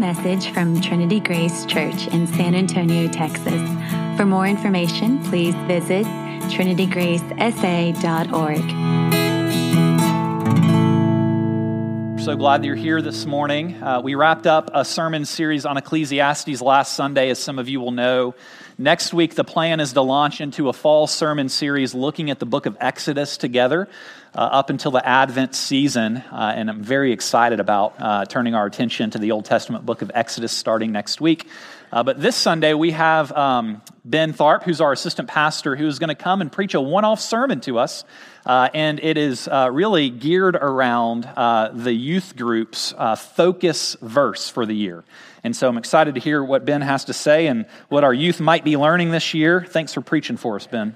message from Trinity Grace Church in San Antonio, Texas. For more information, please visit trinitygracesa.org. We're so glad that you're here this morning. We wrapped up a sermon series on Ecclesiastes last Sunday, as some of you will know. Next week, the plan is to launch into a fall sermon series looking at the book of Exodus together up until the Advent season, and I'm very excited about turning our attention to the Old Testament book of Exodus starting next week. But this Sunday, we have Ben Tharp, who's our assistant pastor, who is going to come and preach a one-off sermon to us, and it is really geared around the youth group's focus verse for the year. And so I'm excited to hear what Ben has to say and what our youth might be learning this year. Thanks for preaching for us, Ben.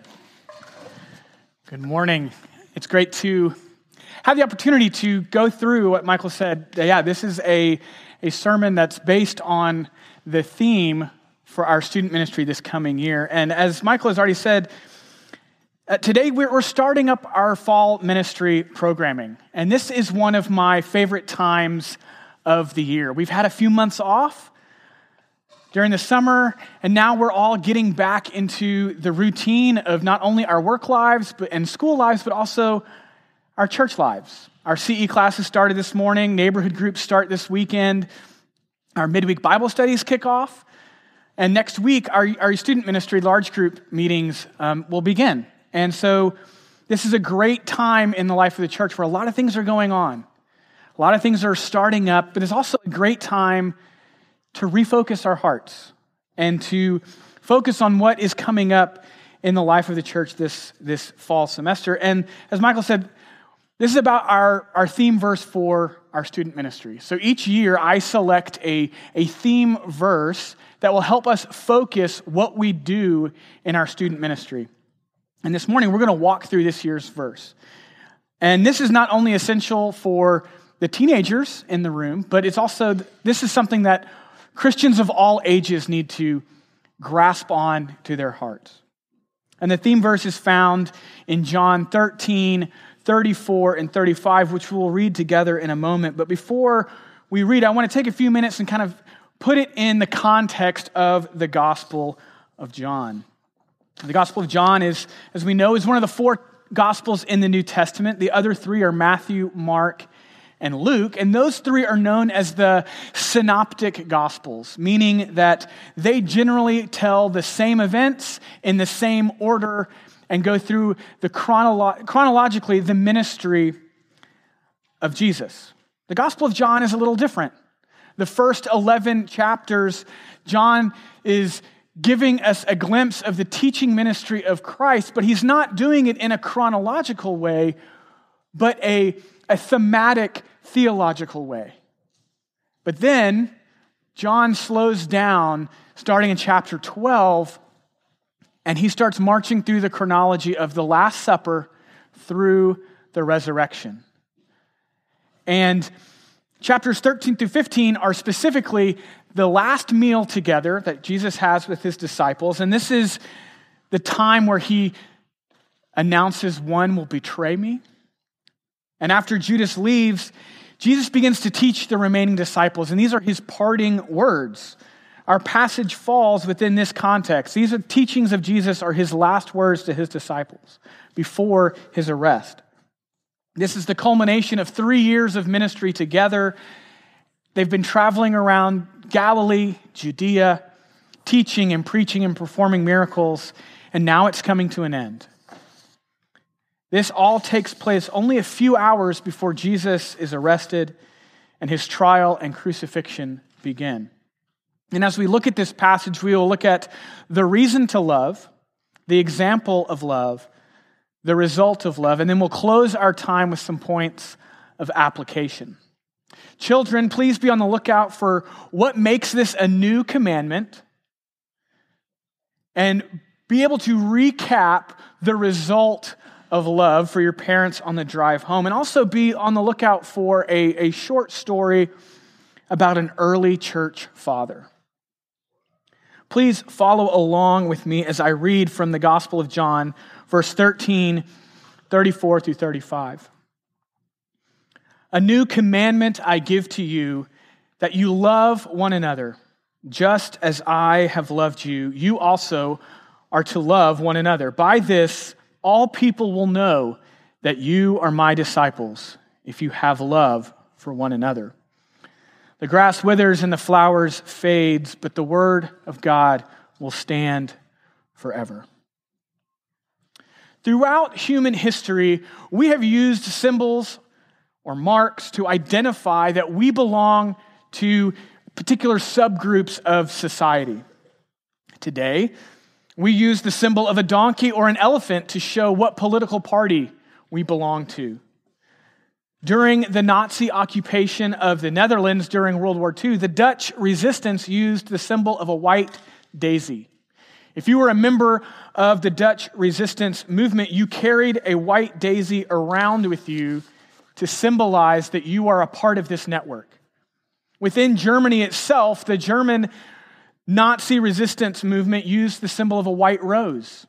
Good morning. It's great to have the opportunity to go through what Michael said. Yeah, this is a sermon that's based on the theme for our student ministry this coming year. And as Michael has already said, today we're starting up our fall ministry programming. And this is one of my favorite times of the year. We've had a few months off during the summer, and now we're all getting back into the routine of not only our work lives and school lives, but also our church lives. Our CE classes started this morning, neighborhood groups start this weekend, our midweek Bible studies kick off, and next week our student ministry large group meetings will begin. And so this is a great time in the life of the church where a lot of things are going on. A lot of things are starting up, but it's also a great time to refocus our hearts and to focus on what is coming up in the life of the church this fall semester. And as Michael said, this is about our theme verse for our student ministry. So each year I select a theme verse that will help us focus what we do in our student ministry. And this morning we're going to walk through this year's verse. And this is not only essential for the teenagers in the room, but this is something that Christians of all ages need to grasp on to their hearts. And the theme verse is found in John 13, 34, and 35, which we'll read together in a moment. But before we read, I want to take a few minutes and kind of put it in the context of the Gospel of John. The Gospel of John is, as we know, is one of the four Gospels in the New Testament. The other three are Matthew, Mark, and Luke, and those three are known as the synoptic gospels, meaning that they generally tell the same events in the same order and go through the chronologically the ministry of Jesus. The Gospel of John is a little different. The first 11 chapters, John is giving us a glimpse of the teaching ministry of Christ, but he's not doing it in a chronological way, but a thematic, theological way. But then, John slows down, starting in chapter 12, and he starts marching through the chronology of the Last Supper through the resurrection. And chapters 13 through 15 are specifically the last meal together that Jesus has with his disciples, and this is the time where he announces one will betray me. And after Judas leaves, Jesus begins to teach the remaining disciples, and these are his parting words. Our passage falls within this context. These are teachings of Jesus, are his last words to his disciples before his arrest. This is the culmination of 3 years of ministry together. They've been traveling around Galilee, Judea, teaching and preaching and performing miracles, and now it's coming to an end. This all takes place only a few hours before Jesus is arrested and his trial and crucifixion begin. And as we look at this passage, we will look at the reason to love, the example of love, the result of love, and then we'll close our time with some points of application. Children, please be on the lookout for what makes this a new commandment and be able to recap the result of love for your parents on the drive home, and also be on the lookout for a short story about an early church father. Please follow along with me as I read from the Gospel of John, verse 13, 34 through 35. A new commandment I give to you, that you love one another. Just as I have loved you, you also are to love one another. By this, all people will know that you are my disciples, if you have love for one another. The grass withers and the flowers fades, but the word of God will stand forever. Throughout human history, we have used symbols or marks to identify that we belong to particular subgroups of society. Today, we use the symbol of a donkey or an elephant to show what political party we belong to. During the Nazi occupation of the Netherlands during World War II, the Dutch resistance used the symbol of a white daisy. If you were a member of the Dutch resistance movement, you carried a white daisy around with you to symbolize that you are a part of this network. Within Germany itself, the German Nazi resistance movement used the symbol of a white rose.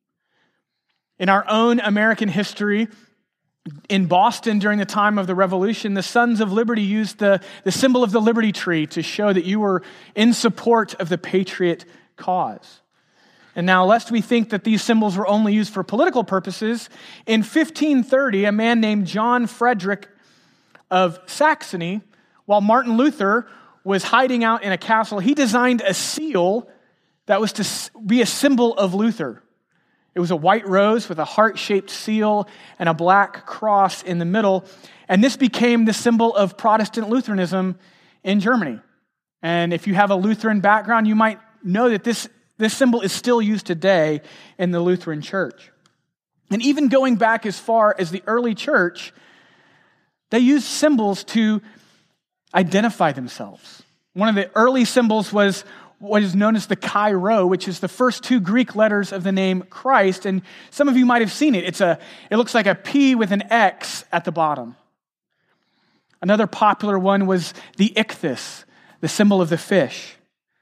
In our own American history, in Boston during the time of the Revolution, the Sons of Liberty used the symbol of the Liberty Tree to show that you were in support of the patriot cause. And now, lest we think that these symbols were only used for political purposes, in 1530, a man named John Frederick of Saxony, while Martin Luther was hiding out in a castle, he designed a seal that was to be a symbol of Luther. It was a white rose with a heart-shaped seal and a black cross in the middle. And this became the symbol of Protestant Lutheranism in Germany. And if you have a Lutheran background, you might know that this symbol is still used today in the Lutheran Church. And even going back as far as the early church, they used symbols to identify themselves. One of the early symbols was what is known as the Chi Rho, which is the first two Greek letters of the name Christ. And some of you might have seen it. It looks like a P with an X at the bottom. Another popular one was the ichthys, the symbol of the fish.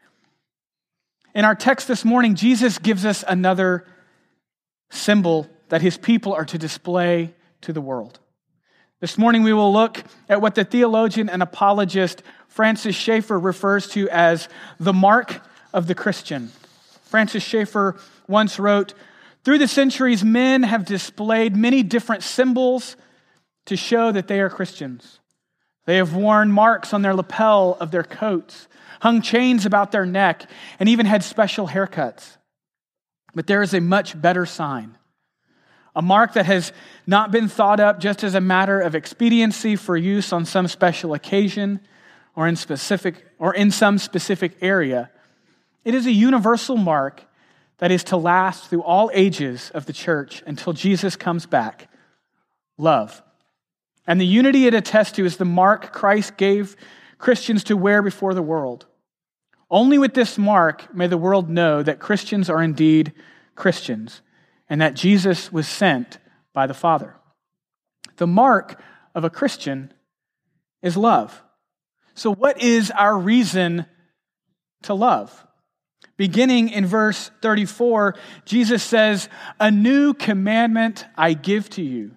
In our text this morning, Jesus gives us another symbol that his people are to display to the world. This morning we will look at what the theologian and apologist Francis Schaeffer refers to as the mark of the Christian. Francis Schaeffer once wrote, "Through the centuries, men have displayed many different symbols to show that they are Christians. They have worn marks on their lapel of their coats, hung chains about their neck, and even had special haircuts. But there is a much better sign. A mark that has not been thought up just as a matter of expediency for use on some special occasion or in some specific area. It is a universal mark that is to last through all ages of the church until Jesus comes back. Love. And the unity it attests to is the mark Christ gave Christians to wear before the world. Only with this mark may the world know that Christians are indeed Christians, and that Jesus was sent by the Father." The mark of a Christian is love. So what is our reason to love? Beginning in verse 34, Jesus says, "A new commandment I give to you.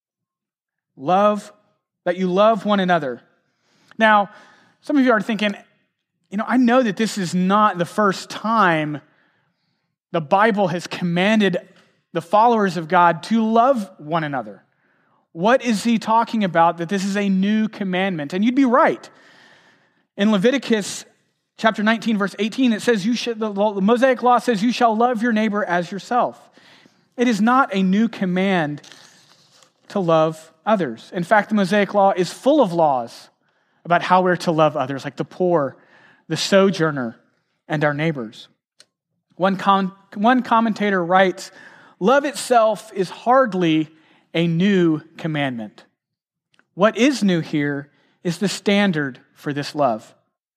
Love, that you love one another." Now, some of you are thinking, I know that this is not the first time the Bible has commanded the followers of God to love one another. What is he talking about that this is a new commandment? And you'd be right. In Leviticus chapter 19, verse 18, it says, the Mosaic law says, "You shall love your neighbor as yourself." It is not a new command to love others. In fact, the Mosaic law is full of laws about how we're to love others, like the poor, the sojourner, and our neighbors. One commentator writes, "Love itself is hardly a new commandment. What is new here is the standard for this love."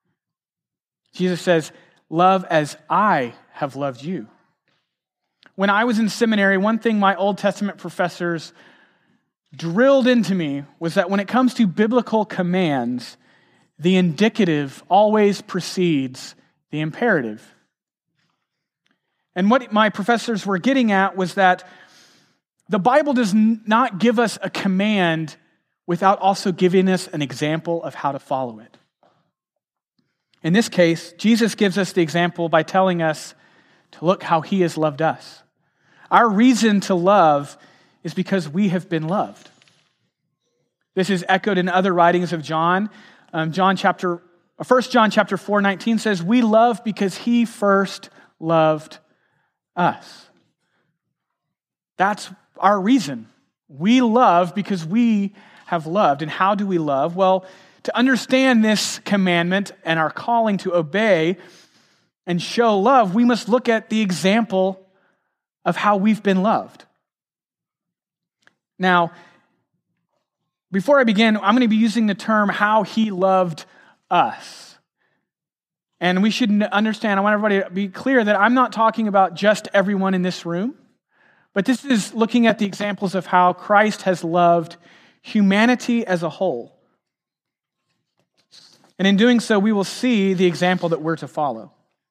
Jesus says, "Love as I have loved you." When I was in seminary, one thing my Old Testament professors drilled into me was that when it comes to biblical commands, the indicative always precedes the imperative. And what my professors were getting at was that the Bible does not give us a command without also giving us an example of how to follow it. In this case, Jesus gives us the example by telling us to look how he has loved us. Our reason to love is because we have been loved. This is echoed in other writings of John. 1 John chapter 4:19 says, "We love because he first loved us." That's our reason. We love because we have loved. And how do we love? Well, to understand this commandment and our calling to obey and show love, we must look at the example of how we've been loved. Now, before I begin, I'm going to be using the term how he loved us. And we should understand, I want everybody to be clear that I'm not talking about just everyone in this room, but this is looking at the examples of how Christ has loved humanity as a whole. And in doing so, we will see the example that we're to follow.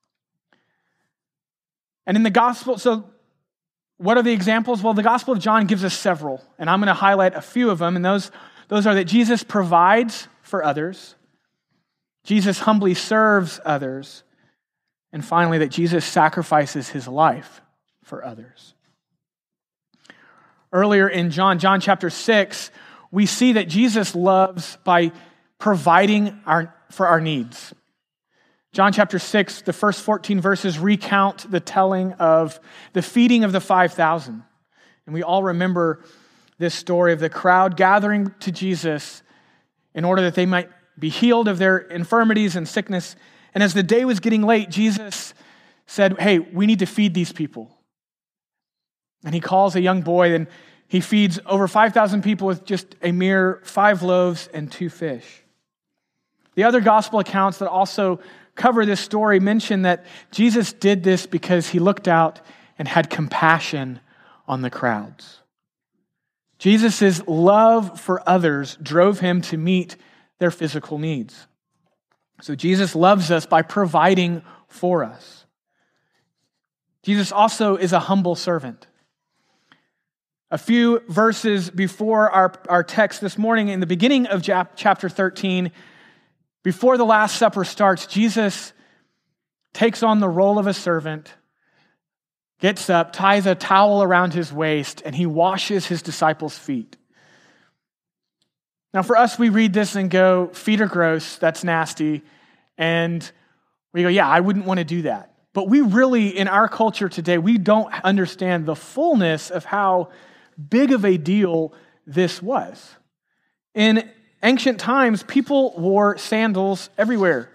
And in the gospel, so what are the examples? Well, the Gospel of John gives us several, and I'm going to highlight a few of them, and those are that Jesus provides for others, Jesus humbly serves others, and finally, that Jesus sacrifices his life for others. Earlier in John chapter 6, we see that Jesus loves by providing for our needs. John chapter 6, the first 14 verses recount the telling of the feeding of the 5,000. And we all remember this story of the crowd gathering to Jesus in order that they might be healed of their infirmities and sickness. And as the day was getting late, Jesus said, "Hey, we need to feed these people." And he calls a young boy and he feeds over 5,000 people with just a mere 5 loaves and 2 fish. The other gospel accounts that also cover this story mention that Jesus did this because he looked out and had compassion on the crowds. Jesus' love for others drove him to meet their physical needs. So Jesus loves us by providing for us. Jesus also is a humble servant. A few verses before our text this morning, in the beginning of chapter 13, before the Last Supper starts, Jesus takes on the role of a servant, gets up, ties a towel around his waist, and he washes his disciples' feet. Now for us, we read this and go, feet are gross, that's nasty, and we go, yeah, I wouldn't want to do that. But we really, in our culture today, we don't understand the fullness of how big of a deal this was. In ancient times, people wore sandals everywhere.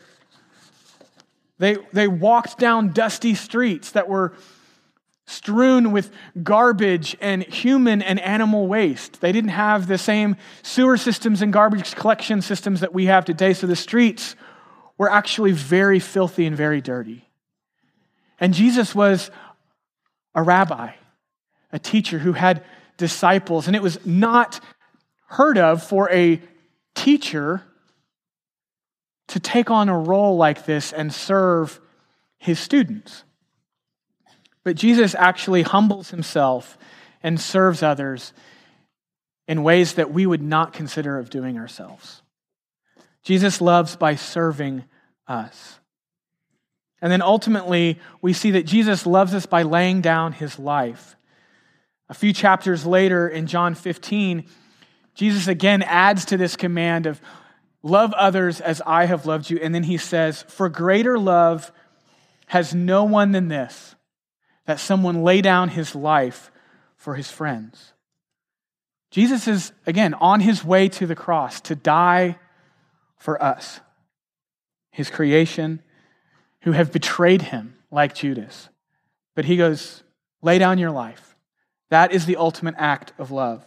They walked down dusty streets that were strewn with garbage and human and animal waste. They didn't have the same sewer systems and garbage collection systems that we have today, so the streets were actually very filthy and very dirty. And Jesus was a rabbi, a teacher who had disciples, and it was not heard of for a teacher to take on a role like this and serve his students. But Jesus actually humbles himself and serves others in ways that we would not consider of doing ourselves. Jesus loves by serving us. And then ultimately, we see that Jesus loves us by laying down his life. A few chapters later in John 15, Jesus again adds to this command of love others as I have loved you. And then he says, for greater love has no one than this, that someone lay down his life for his friends. Jesus is, again, on his way to the cross to die for us, his creation, who have betrayed him like Judas. But he goes, lay down your life. That is the ultimate act of love.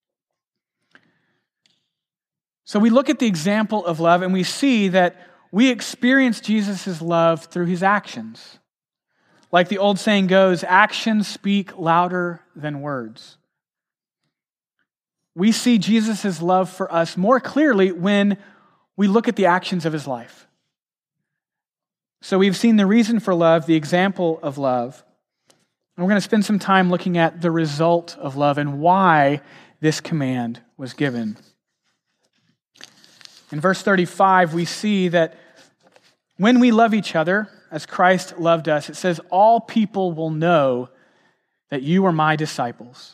So we look at the example of love and we see that we experience Jesus' love through his actions. Like the old saying goes, actions speak louder than words. We see Jesus' love for us more clearly when we look at the actions of his life. So we've seen the reason for love, the example of love. And we're going to spend some time looking at the result of love and why this command was given. In verse 35, we see that When we love each other as Christ loved us, it says, all people will know that you are my disciples.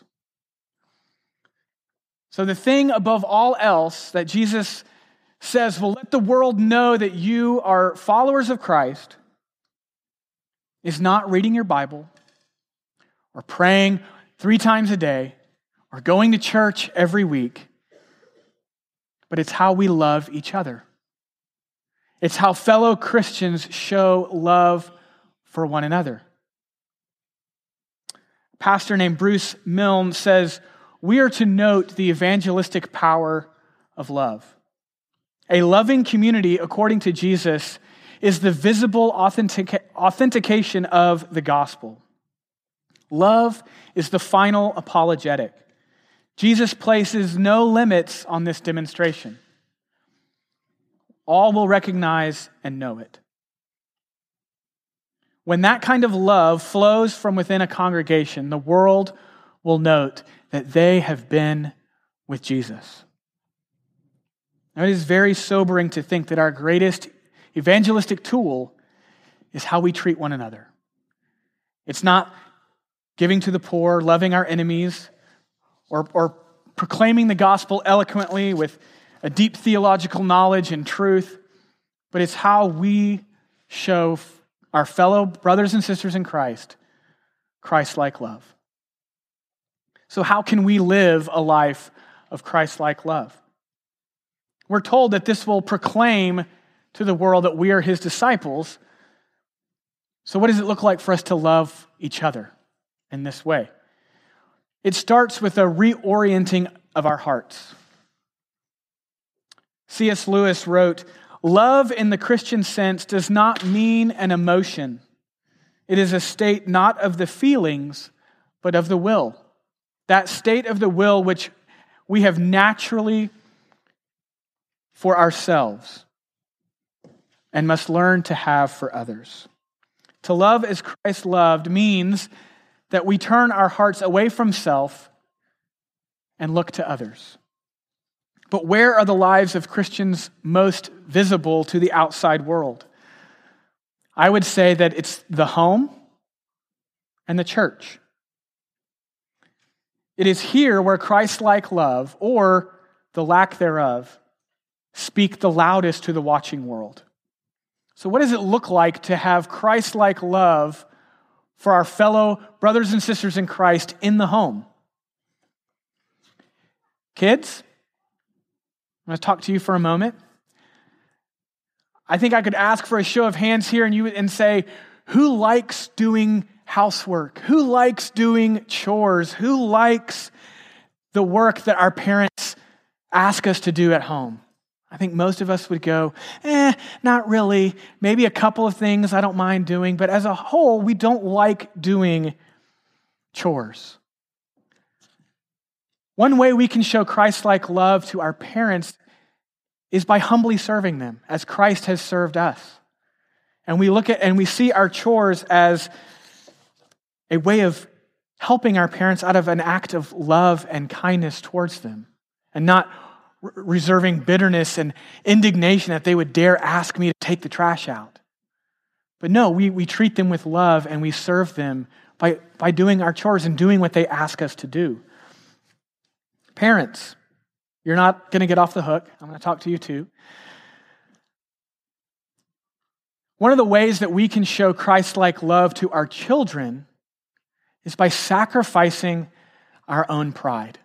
So the thing above all else that Jesus says will let the world know that you are followers of Christ is not reading your Bible or praying 3 times a day or going to church every week, but it's how we love each other. It's how fellow Christians show love for one another. A pastor named Bruce Milne says, we are to note the evangelistic power of love. A loving community, according to Jesus, is the visible authentication of the gospel. Love is the final apologetic. Jesus places no limits on this demonstration. All will recognize and know it. When that kind of love flows from within a congregation, the world will note that they have been with Jesus. Now, it is very sobering to think that our greatest evangelistic tool is how we treat one another. It's not giving to the poor, loving our enemies, or proclaiming the gospel eloquently with a deep theological knowledge and truth, but it's how we show our fellow brothers and sisters in Christ, Christ-like love. So how can we live a life of Christ-like love? We're told that this will proclaim to the world that we are his disciples. So what does it look like for us to love each other in this way? It starts with a reorienting of our hearts. C.S. Lewis wrote, love in the Christian sense does not mean an emotion. It is a state not of the feelings, but of the will. That state of the will which we have naturally for ourselves and must learn to have for others. To love as Christ loved means that we turn our hearts away from self and look to others. But where are the lives of Christians most visible to the outside world? I would say that it's the home and the church. It is here where Christ-like love, or the lack thereof, speak the loudest to the watching world. So what does it look like to have Christ-like love for our fellow brothers and sisters in Christ in the home? Kids, I'm going to talk to you for a moment. I think I could ask for a show of hands here and say, who likes doing housework? Who likes doing chores? Who likes the work that our parents ask us to do at home? I think most of us would go, not really. Maybe a couple of things I don't mind doing, but as a whole, we don't like doing chores. One way we can show Christ-like love to our parents is by humbly serving them as Christ has served us. And we look at and we see our chores as a way of helping our parents out of an act of love and kindness towards them, and not reserving bitterness and indignation that they would dare ask me to take the trash out. But no, we treat them with love and we serve them by doing our chores and doing what they ask us to do. Parents, you're not going to get off the hook. I'm going to talk to you too. One of the ways that we can show Christ-like love to our children is by sacrificing our own pride.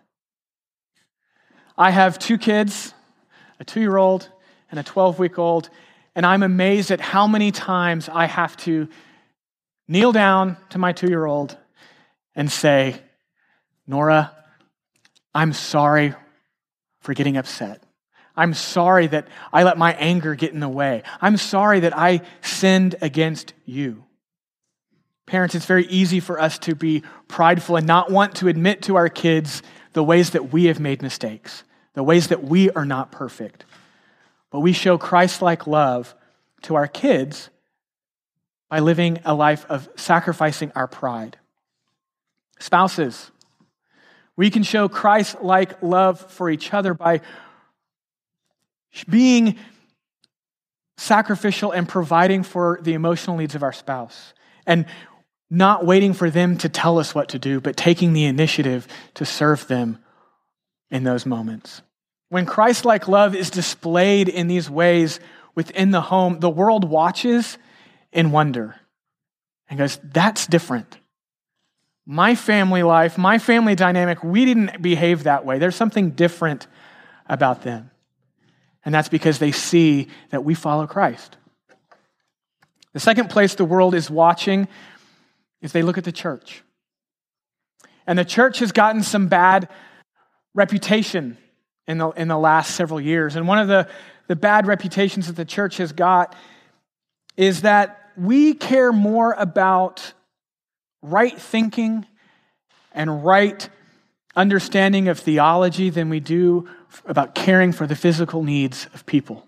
I have 2 kids, a 2-year-old and a 12-week-old, and I'm amazed at how many times I have to kneel down to my 2-year-old and say, Nora, I'm sorry for getting upset. I'm sorry that I let my anger get in the way. I'm sorry that I sinned against you. Parents, it's very easy for us to be prideful and not want to admit to our kids the ways that we have made mistakes, the ways that we are not perfect. But we show Christ-like love to our kids by living a life of sacrificing our pride. Spouses, we can show Christ-like love for each other by being sacrificial and providing for the emotional needs of our spouse, and not waiting for them to tell us what to do, but taking the initiative to serve them in those moments. When Christ-like love is displayed in these ways within the home, the world watches in wonder and goes, that's different. My family life, my family dynamic, we didn't behave that way. There's something different about them. And that's because they see that we follow Christ. The second place the world is watching is they look at the church. And the church has gotten some bad reputation in the last several years. And one of the bad reputations that the church has got is that we care more about right thinking and right understanding of theology than we do about caring for the physical needs of people.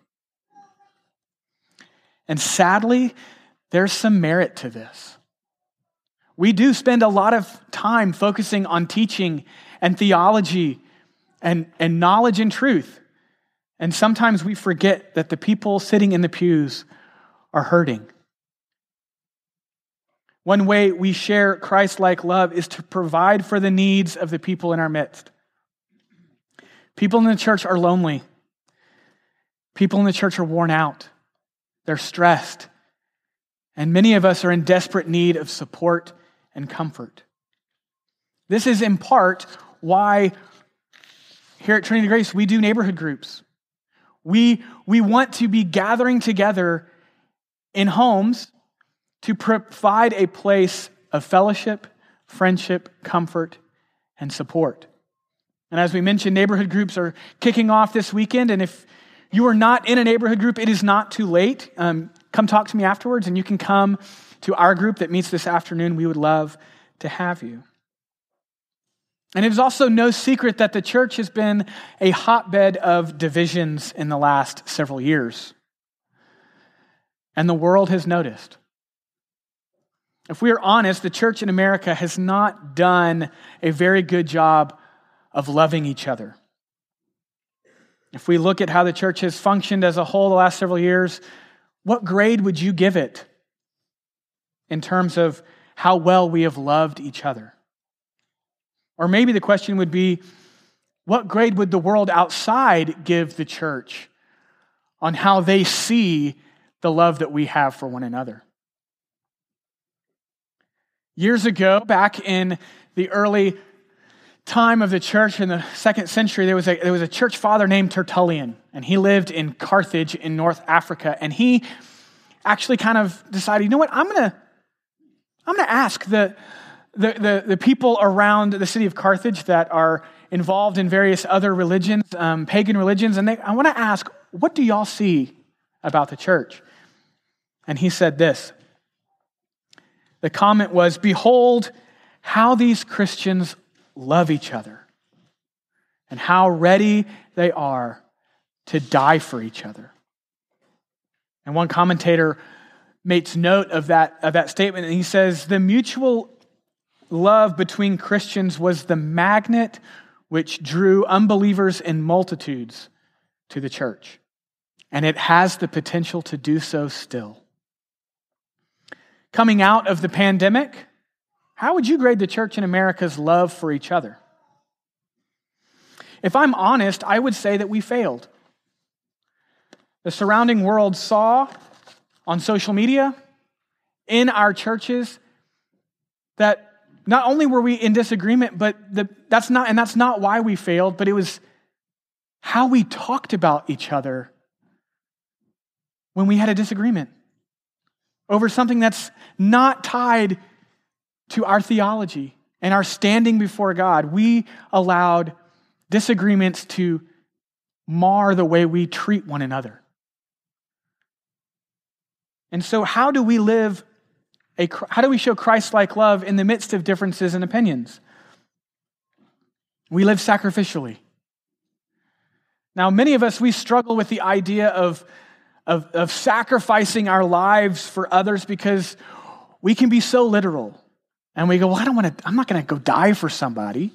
And sadly, there's some merit to this. We do spend a lot of time focusing on teaching and theology and knowledge and truth. And sometimes we forget that the people sitting in the pews are hurting. One way we share Christ-like love is to provide for the needs of the people in our midst. People in the church are lonely. People in the church are worn out. They're stressed. And many of us are in desperate need of support and comfort. This is in part why here at Trinity Grace we do neighborhood groups. We want to be gathering together in homes to provide a place of fellowship, friendship, comfort, and support. And as we mentioned, neighborhood groups are kicking off this weekend. And if you are not in a neighborhood group, it is not too late. Come talk to me afterwards, and you can come to our group that meets this afternoon. We would love to have you. And it is also no secret that the church has been a hotbed of divisions in the last several years. And the world has noticed. If we are honest, the church in America has not done a very good job of loving each other. If we look at how the church has functioned as a whole the last several years, what grade would you give it in terms of how well we have loved each other? Or maybe the question would be, what grade would the world outside give the church on how they see the love that we have for one another? Years ago, back in the early time of the church in the 2nd century, there was a church father named Tertullian, and he lived in Carthage in North Africa, and he actually kind of decided, you know what, I'm gonna ask the people around the city of Carthage that are involved in various other religions, pagan religions, and I want to ask, what do y'all see about the church? And he said this. The comment was, behold how these Christians love each other and how ready they are to die for each other. And one commentator makes note of that statement, and he says, the mutual love between Christians was the magnet which drew unbelievers in multitudes to the church. And it has the potential to do so still. Coming out of the pandemic, how would you grade the church in America's love for each other? If I'm honest, I would say that we failed. The surrounding world saw on social media, in our churches, that not only were we in disagreement, but that's not why we failed, but it was how we talked about each other when we had a disagreement over something that's not tied to our theology and our standing before God. We allowed disagreements to mar the way we treat one another. And so how do we show Christ-like love in the midst of differences in opinions? We live sacrificially. Now, many of us, we struggle with the idea of sacrificing our lives for others because we can be so literal. And we go, well, I'm not going to go die for somebody.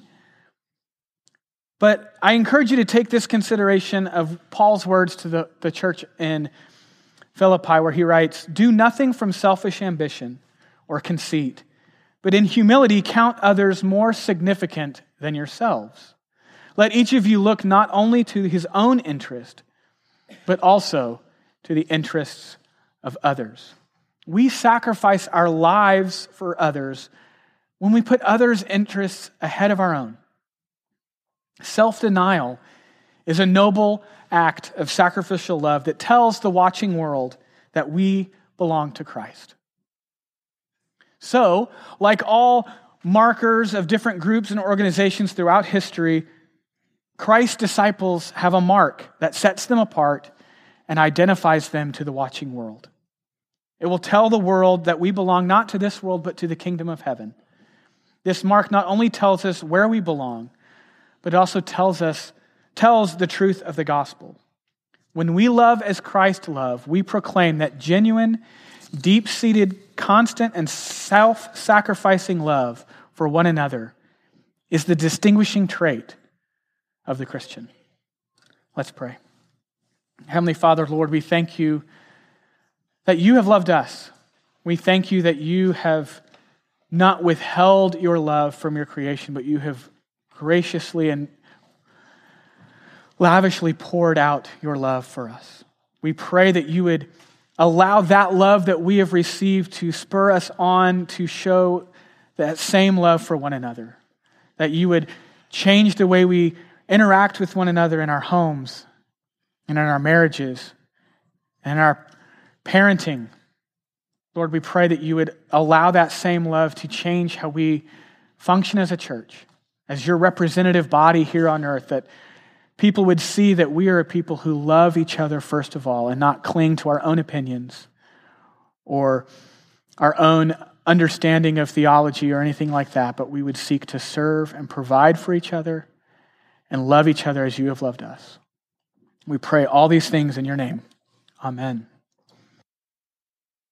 But I encourage you to take this consideration of Paul's words to the church in Philippi, where he writes, "Do nothing from selfish ambition or conceit, but in humility count others more significant than yourselves. Let each of you look not only to his own interest, but also to the interests of others." We sacrifice our lives for others when we put others' interests ahead of our own. Self-denial is a noble act of sacrificial love that tells the watching world that we belong to Christ. So, like all markers of different groups and organizations throughout history, Christ's disciples have a mark that sets them apart and identifies them to the watching world. It will tell the world that we belong not to this world, but to the kingdom of heaven. This mark not only tells us where we belong, but it also tells the truth of the gospel. When we love as Christ loved, we proclaim that genuine, deep-seated, constant, and self-sacrificing love for one another is the distinguishing trait of the Christian. Let's pray. Heavenly Father, Lord, we thank you that you have loved us. We thank you that you have not withheld your love from your creation, but you have graciously and lavishly poured out your love for us. We pray that you would allow that love that we have received to spur us on to show that same love for one another. That you would change the way we interact with one another in our homes and in our marriages and in our parenting. Lord, we pray that you would allow that same love to change how we function as a church, as your representative body here on earth, that people would see that we are a people who love each other first of all and not cling to our own opinions or our own understanding of theology or anything like that, but we would seek to serve and provide for each other and love each other as you have loved us. We pray all these things in your name. Amen.